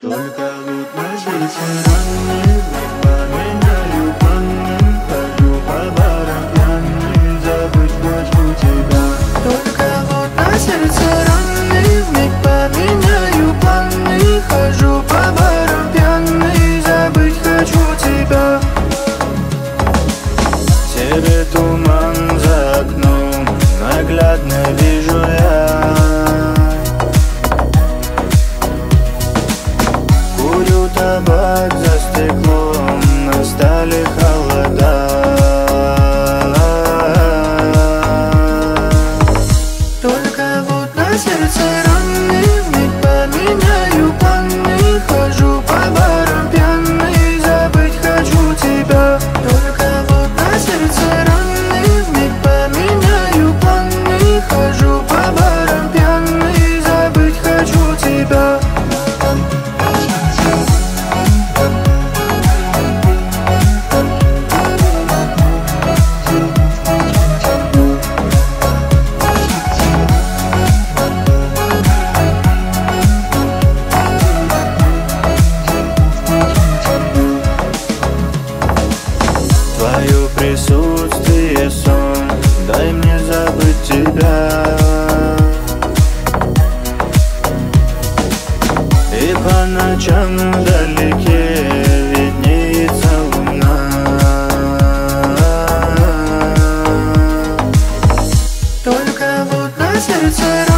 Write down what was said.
Только вот на сердце раны, поменяю планы, хожу по барам пьяный, забыть хочу тебя. Только вот на сердце раны, вмиг поменяю планы, хожу по барам пьяный, забыть хочу тебя. Тебе туман за окном, наглядно вижу я. Курю табак за стеклом, настали холода. Только вот на сердце раны, вмиг поменяю планы, хожу по барам пьяный, забыть хочу тебя. Только вот на сердце раны, вмиг поменяю планы, хожу по барам пьяный, забыть хочу тебя. Твое присутствие сон, дай мне забыть тебя. И по ночам вдалеке виднеется луна. Только вот на сердце